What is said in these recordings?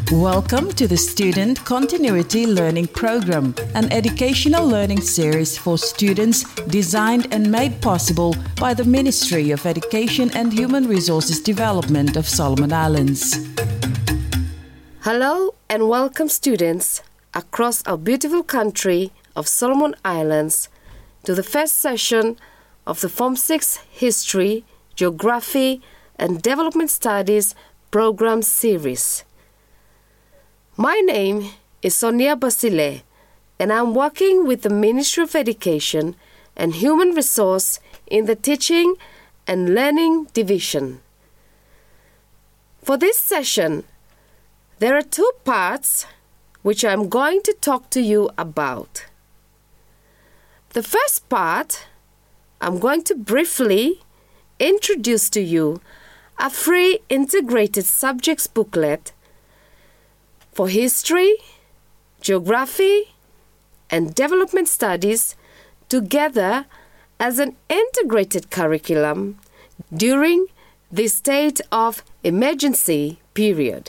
Welcome to the Student Continuity Learning Program, an educational learning series for students designed and made possible by the Ministry of Education and Human Resources Development of Solomon Islands. Hello and welcome students across our beautiful country of Solomon Islands to the first session of the Form 6 History, Geography and Development Studies program series. My name is Sonia Basile and I'm working with the Ministry of Education and Human Resource in the Teaching and Learning Division. For this session, there are two parts which I'm going to talk to you about. The first part, I'm going to briefly introduce to you a free integrated subjects booklet for history, geography, and development studies together as an integrated curriculum during the state of emergency period.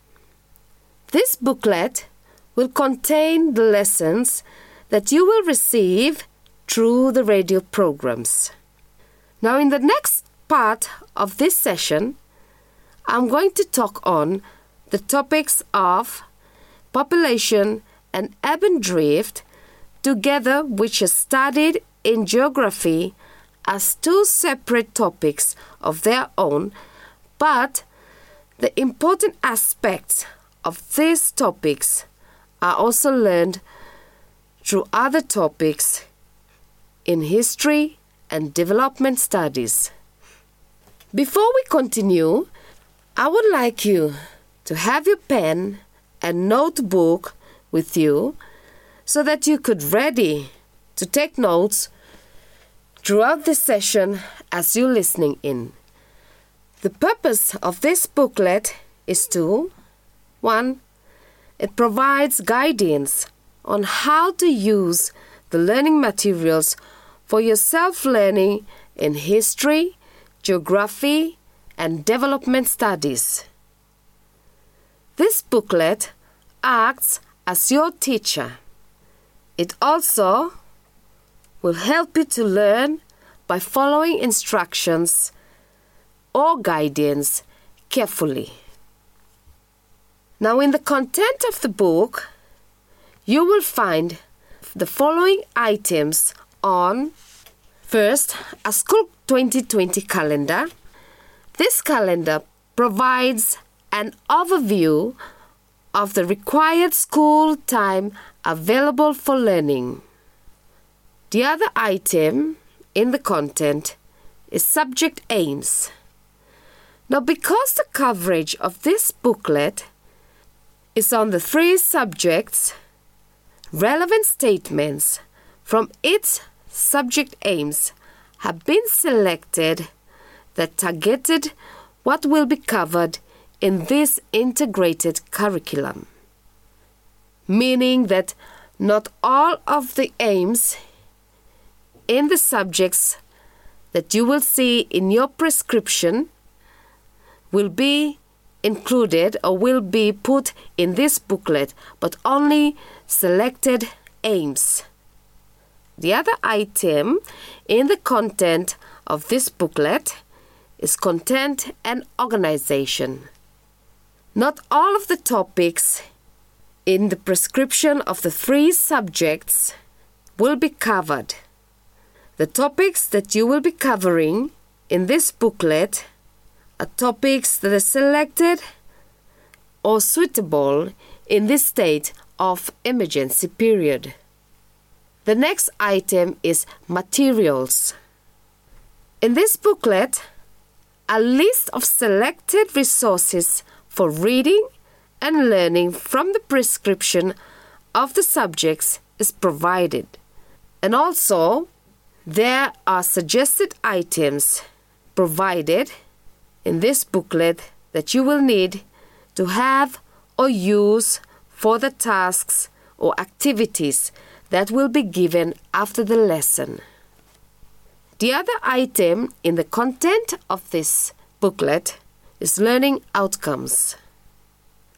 This booklet will contain the lessons that you will receive through the radio programs. Now, in the next part of this session, I'm going to talk on the topics of population and urban drift together, which are studied in geography as two separate topics of their own, but the important aspects of these topics are also learned through other topics in history and development studies. Before we continue, I would like you to have your pen and notebook with you so that you could ready to take notes throughout this session as you're listening in. The purpose of this booklet is to 1. It provides guidance on how to use the learning materials for your self-learning in history, geography, and development studies. This booklet acts as your teacher. It also will help you to learn by following instructions or guidance carefully. Now, in the content of the book, you will find the following items on, first, a School 2020 calendar. This calendar provides an overview of the required school time available for learning. The other item in the content is subject aims. Now, because the coverage of this booklet is on the 3 subjects, relevant statements from its subject aims have been selected that targeted what will be covered in this integrated curriculum, meaning that not all of the aims in the subjects that you will see in your prescription will be included or will be put in this booklet, but only selected aims. The other item in the content of this booklet is content and organization. Not all of the topics in the prescription of the 3 subjects will be covered. The topics that you will be covering in this booklet are topics that are selected or suitable in this state of emergency period. The next item is materials. In this booklet, a list of selected resources for reading and learning from the prescription of the subjects is provided. And also, there are suggested items provided in this booklet that you will need to have or use for the tasks or activities that will be given after the lesson. The other item in the content of this booklet is learning outcomes.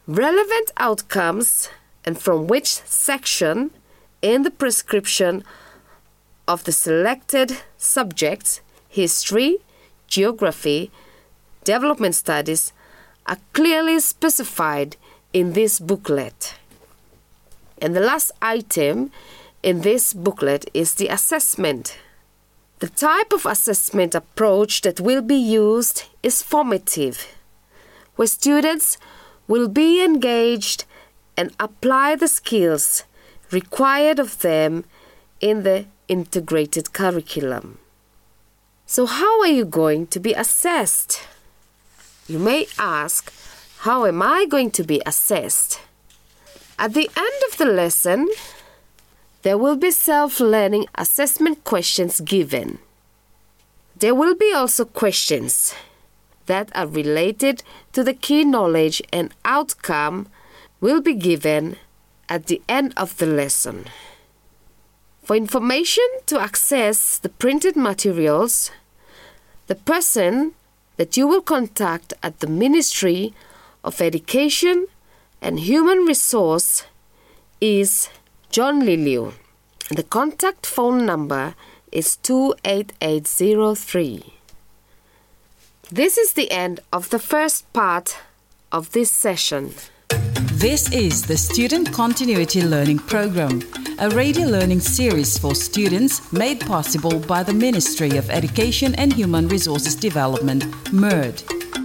relevant outcomes and from which section in the prescription of the selected subjects, history, geography, development studies, are clearly specified in this booklet. And the last item in this booklet is the assessment. The type of assessment approach that will be used is formative, where students will be engaged and apply the skills required of them in the integrated curriculum. So how are you going to be assessed? You may ask, how am I going to be assessed? At the end of the lesson, there will be self-learning assessment questions given. There will be also questions that are related to the key knowledge and outcome will be given at the end of the lesson. For information to access the printed materials, the person that you will contact at the Ministry of Education and Human Resource is John Liliu. The contact phone number is 28803. This is the end of the first part of this session. This is the Student Continuity Learning Program, a radio learning series for students made possible by the Ministry of Education and Human Resources Development, MERD.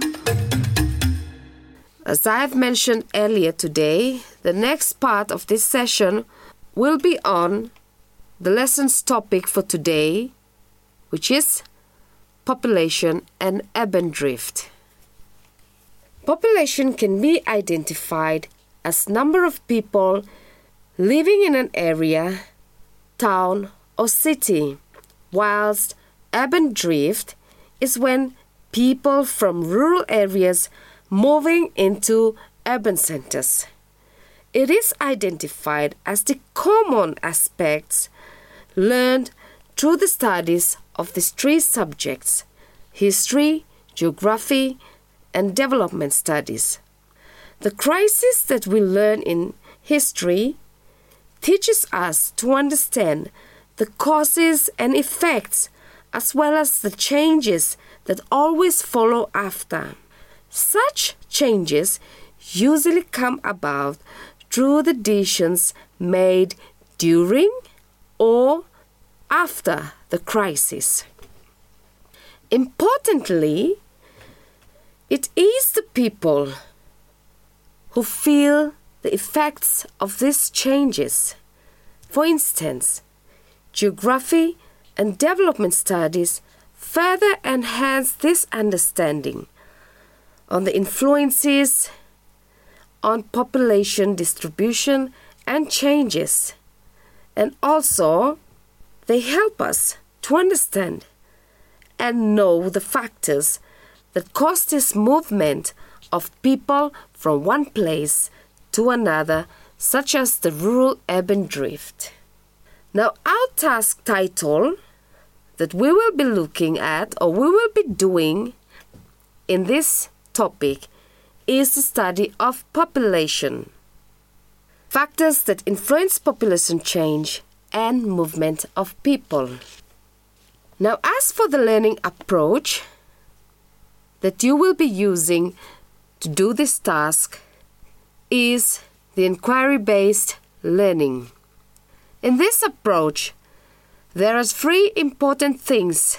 As I have mentioned earlier today, the next part of this session will be on the lesson's topic for today, which is population and urban drift. Population can be identified as number of people living in an area, town or city, whilst urban drift is when people from rural areas moving into urban centers. It is identified as the common aspects learned through the studies of these three subjects: history, geography, and development studies. The crisis that we learn in history teaches us to understand the causes and effects as well as the changes that always follow after. Such changes usually come about through the decisions made during or after the crisis. Importantly, it is the people who feel the effects of these changes. For instance, geography and development studies further enhance this understanding on the influences on population distribution and changes, and also they help us to understand and know the factors that cause this movement of people from one place to another, such as the rural-urban drift. Now, our task title that we will be looking at, or we will be doing in this topic, is the study of population, factors that influence population change and movement of people. Now, as for the learning approach that you will be using to do this task is the inquiry-based learning. In this approach, there are three important things.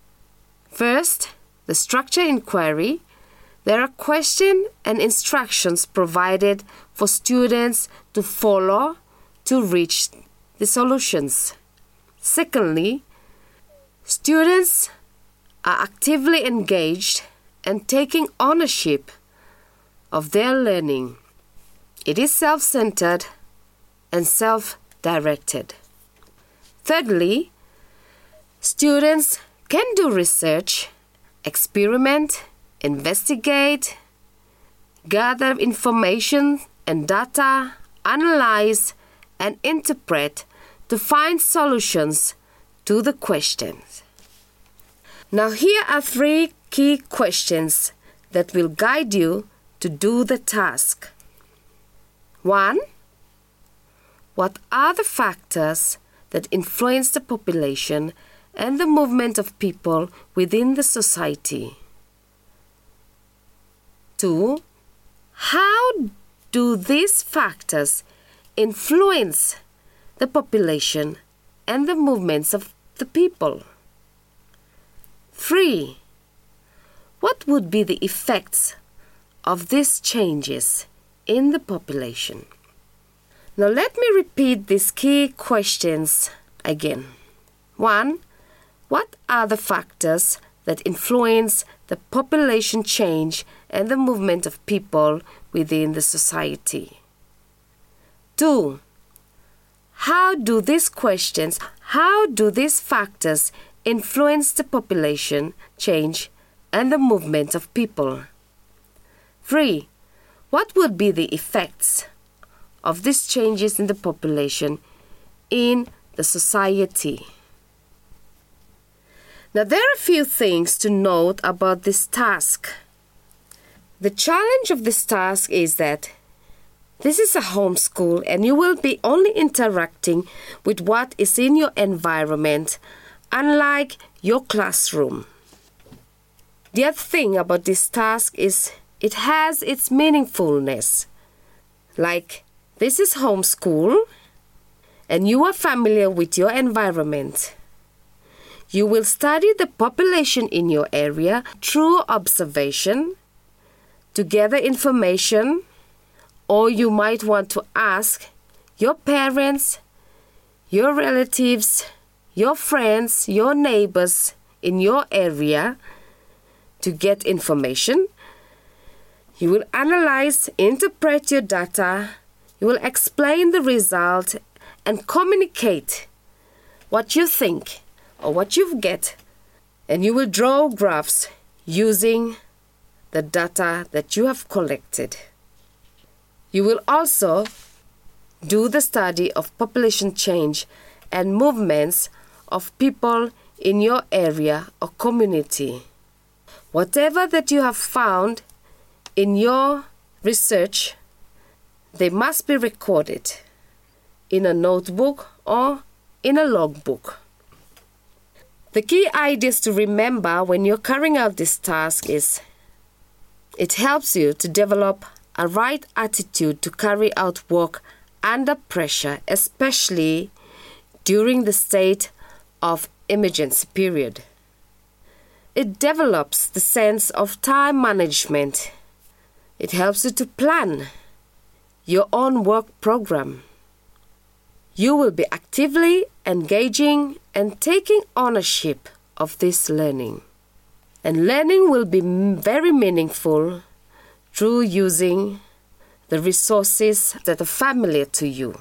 First, the structure inquiry. There are questions and instructions provided for students to follow to reach the solutions. Secondly, students are actively engaged and taking ownership of their learning. It is self-centered and self-directed. Thirdly, students can do research, experiment, investigate, gather information and data, analyze, and interpret to find solutions to the questions. Now, here are three key questions that will guide you to do the task. 1. What are the factors that influence the population and the movement of people within the society? 2. How do these factors influence the population and the movements of the people? 3. What would be the effects of these changes in the population? Now let me repeat these key questions again. 1. What are the factors that influence the population change and the movement of people within the society? 2. How do these factors influence the population change and the movement of people? 3. What would be the effects of these changes in the population in the society? Now, there are a few things to note about this task. The challenge of this task is that this is a homeschool and you will be only interacting with what is in your environment, unlike your classroom. The other thing about this task is it has its meaningfulness. Like, this is homeschool and you are familiar with your environment. You will study the population in your area through observation, to gather information, or you might want to ask your parents, your relatives, your friends, your neighbors in your area to get information. You will analyze, interpret your data, you will explain the result and communicate what you think or what you get, and you will draw graphs using the data that you have collected. You will also do the study of population change and movements of people in your area or community. Whatever that you have found in your research, they must be recorded in a notebook or in a logbook. The key ideas to remember when you're carrying out this task is it helps you to develop a right attitude to carry out work under pressure, especially during the state of emergency period. It develops the sense of time management. It helps you to plan your own work program. You will be actively engaging and taking ownership of this learning. And learning will be very meaningful through using the resources that are familiar to you.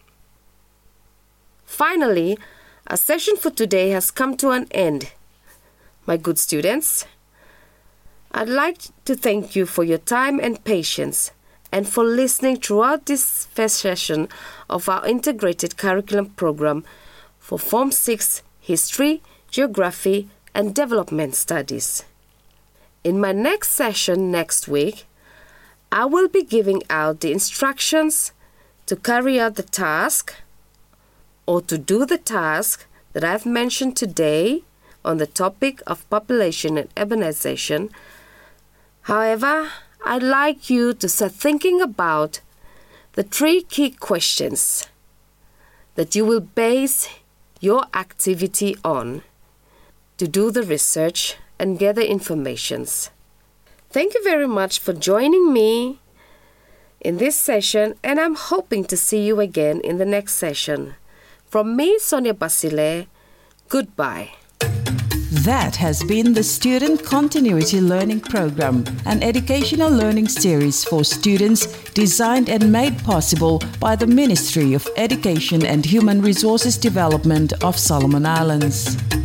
Finally, our session for today has come to an end. My good students, I'd like to thank you for your time and patience and for listening throughout this first session of our integrated curriculum program for Form 6 History, Geography and Development Studies. In my next session next week, I will be giving out the instructions to carry out the task or to do the task that I've mentioned today on the topic of population and urbanization. However, I'd like you to start thinking about the 3 key questions that you will base your activity on to do the research and gather informations. Thank you very much for joining me in this session, and I'm hoping to see you again in the next session. From me, Sonia Basile, goodbye. That has been the Student Continuity Learning Program, an educational learning series for students designed and made possible by the Ministry of Education and Human Resources Development of Solomon Islands.